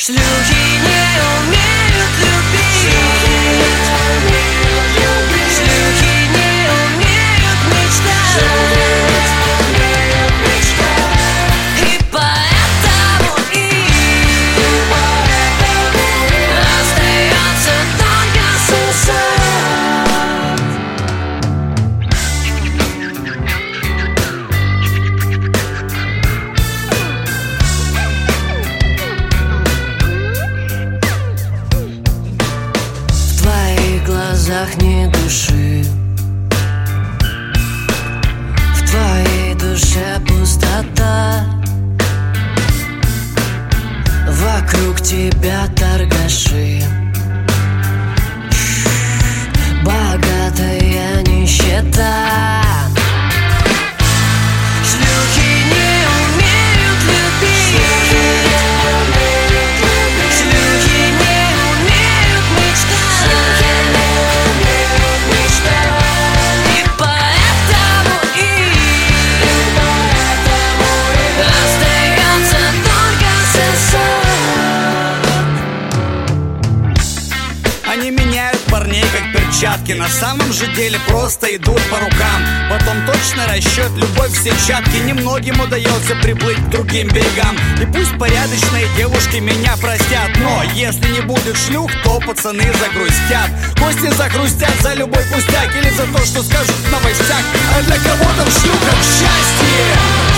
Шлюхи не умеют любить, шлюхи не умеют мечтать, и поэтому им остается только сосать. В твоих глазах ни души, в твоей душе пустота, вокруг тебя торгаши, богатая нищета. Шлюхи не умеют любить, шлюхи не умеют мечтать, и поэтому им остается только сосать. Они меняют парней как перчатки, на самом же деле просто идут по рукам. Потом точно расчет, любовь все чатки. Немногим удается приплыть к другим берегам. И пусть порядочные девушки меня простят, но если не будет шлюх, то пацаны загрустят. Кости загрустят за любой пустяк или за то, что скажут в новостях. А для кого-то в шлюхах счастье.